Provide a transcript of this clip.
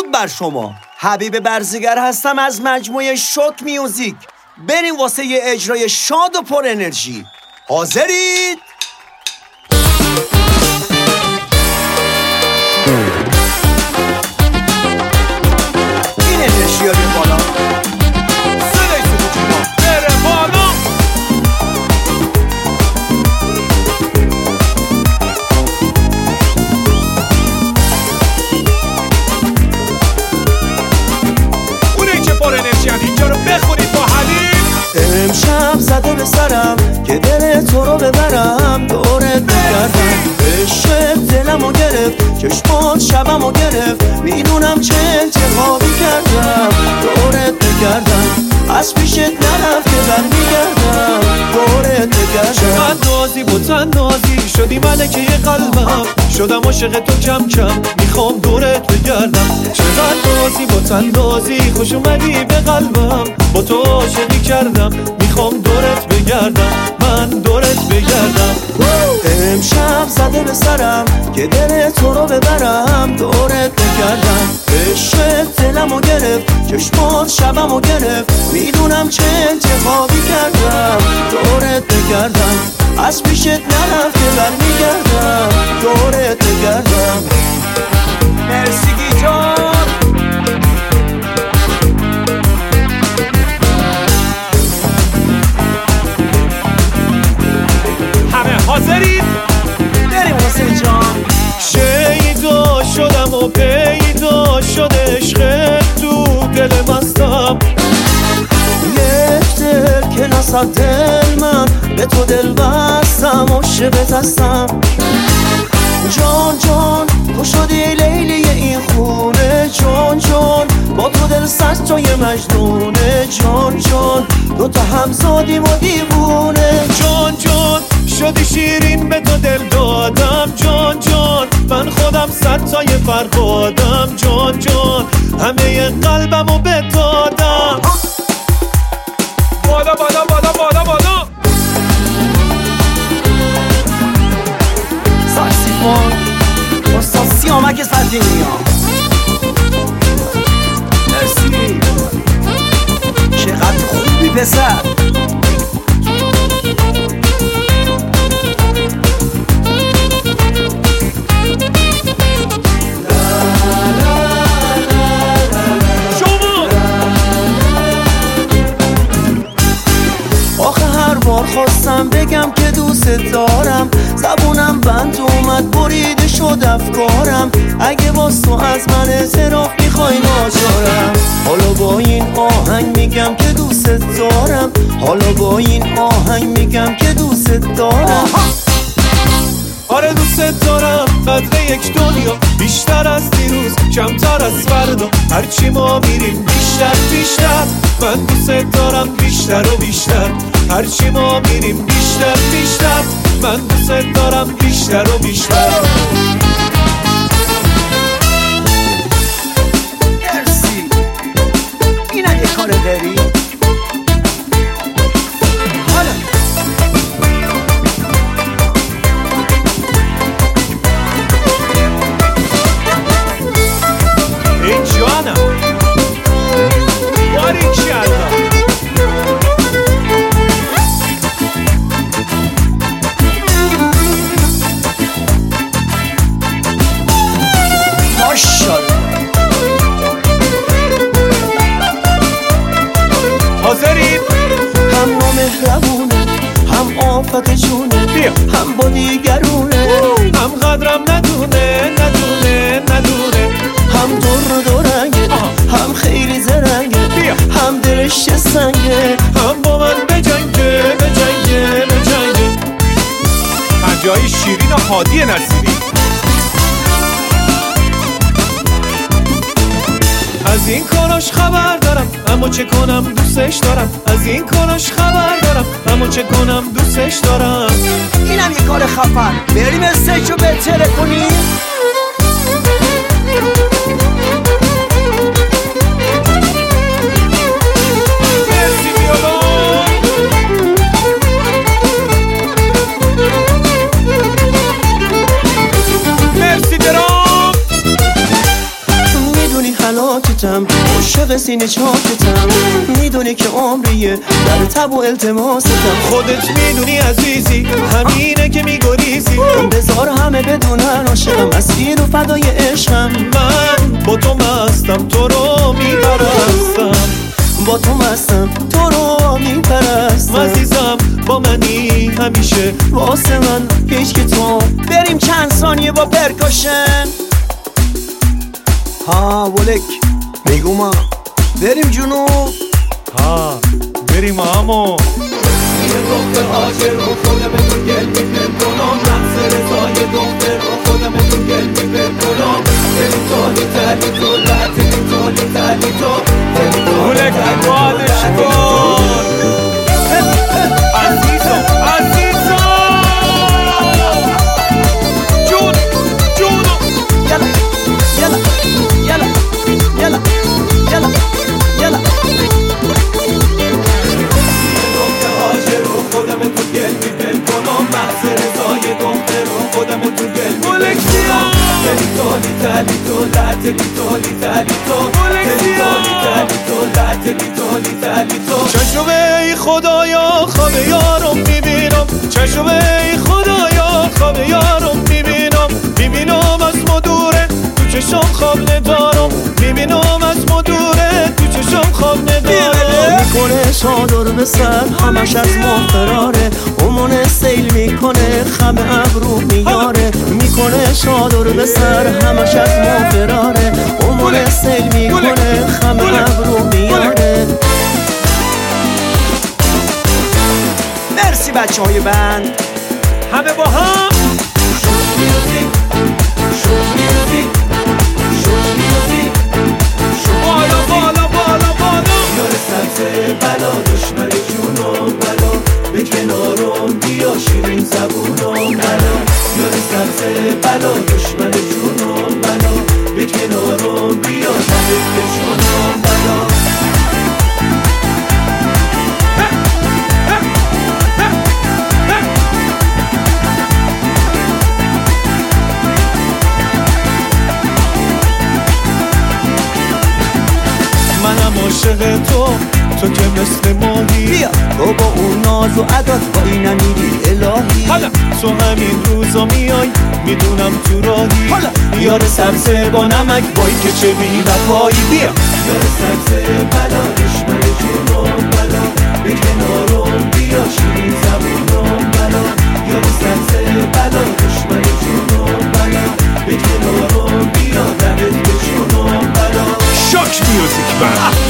درود بر شما. حبیب برزیگر هستم از مجموعه شوک میوزیک. بریم واسه یه اجرای شاد و پر انرژی. حاضرید؟ این انرژی رو بیم بالا. صدای سبوجینا بره بالا. اونه که پر انرژی هم اینجا رو بخونید با حلیم. امشب زده به سرم که دل تو رو ببرم، دورت بگردم. عشق دلمو گرفت، چشمات شبمو گرفت، میدونم چه انتخابی کردم. دورت بگردم، از پیشت نرفته برمیگردم. دورت بگردم. من نازی با تن نازی شدی ملکه قلبم، شدم عاشق تو کم کم، میخوام دورت بگردم. چقدر نازی با تن نازی، خوش اومدی به قلبم، با تو عاشقی کردم، میخوام دورت بگردم، من دورت بگردم. امشب زده به سرم که دل تو رو ببرم، دورت بگردم. عشق دلمو گرفت، چشمات شبمو گرفت، میدونم چه انتخابی کردم. دورت بگردم، از پیشت نرفته برمیگردم. دورت بگردم. مرسی گیتار. همه حاضرید؟ بریم حسین جان. شیدا شدم و پیدا شده عشق تو دل مستم. یک دل که نصد دل من به تو دل بستم، عاشقت هستم. جان جان تو شدی لیلی این خونه، جان جان با تو دل صد تای مجنونه. جان جان دو تا هم زادیم و دیوونه. جان جان شدی شیرین به تو دل دادم. جان جان من خودم صد تای فرهادم. جان جان همه قلبمو بدادم. بالا بالا بالا بالا بالا. ساکسیفون استاد سیامک سلطینی ها. مرسی. چقدر خوبی پسر. خواستم بگم که دوست دارم، زبونم بند اومد بریده شد افکارم. اگه باز تو از من اعتراف میخوای ناچارم. حالا با این آهنگ میگم که دوست دارم. حالا با این آهنگ میگم که دوست دارم. آره دوست دارم. قدر یک دنیا بیشتر از دیروز، کمتر از فردا. هرچی ما میریم بیشتر بیشتر، من دوست دارم بیشتر و بیشتر. هرچی ما میریم بیشتر بیشتر، من دوست دارم بیشتر و بیشتر. مرسی. این اگه کار داری حالا این جانم باری کردم. حاضرید؟ هم نامهربونه، هم آفت جونه، هم با دیگرونه، هم قدرم ندونه ندونه ندونه. هم دور رنگه، هم خیلی زرنگه، هم دلش سنگه، هم با من بجنگه بجنگه بجنگه. پنجای شیرین و هادی نصیری. از این کاراش خبر دارم اما چه کنم دوستش دارم. از این کاراش خبر دارم اما چه کنم دوستش دارم. اینم یه کار خفن. بریم استیجو بهتره کنیم. مرسی بیالا. مرسی درام. میدونی حالا پاکتم، عاشق سینه چاکتم. میدونی که عمریه در تب و التماستم. خودت میدونی عزیزی، همینه که میگریزی. بذار همه بدونن عاشقم، اسیر و فدای عشقم. من با تو مستم، تو رو میپرستم. با تو مستم، تو رو میپرستم. عزیزم با منی همیشه، واسه من پیش که تو. بریم چند ثانیه با پرکاشن. ها ولک میگو ما بریم جنوب. ها بریم امو یه دختر آجر رو خودم تو گل میپر کنم. رمز رضای دختر رو خودم تو گل میپر کنم. دلی تالی تلی تو لطلی تالی تلی تو ولک بادش کن عزیزم عزیزم. جون جونو یلا یلا یلا یلا یلا یلا. یه دختر آجر رو خودم تو گل میپر کنم. رمز رضای دختر رو خودم تو گل میپر کنم. دلی تالی تلی تو لطلی تالی تلی تو دلی تالی تلی تو لطلی تالی تلی تو. چشم ای خدایا خواب یارم میبینم. چشم ای خدایا خواب یارم میبینم. میبینم از مدوره تو چشم خواب ندارم. میبینم از مدوره تو چشم خواب ندارم. میکنه چادر به سر همش از ما فراره. امون سیل میکنه خم ابرو میاره. میکنه چادر به سر همش از ما فراره. امون سیل میکنه خم ابرو میاره. مرسی بچه های بند، همه با هم بالا بالا بالا بالا. یار سبز بلا دشمن جونم بلا. به کنارم بیا شیرین زبونم بلا. یار سبز بلا دشمن جونم بلا. به کنارم بیا دلت به جونم بلا. منم عاشق تو که مثل ماهی. بیا تو با اون ناز و عدات با این نمیری الهی. حالا تو همین روزا میای میدونم تو راهی. حالا یار سبز با نمک بایی که چه بی وفایی. بیا یار سبز بلا دشمن جونم بلا. به کنارم بیا شیرین زبونم بلا. یار سبز بلا دشمن جونم بلا. به کنارم بیا دلت به جونم بلا. شاک میوزیک بند.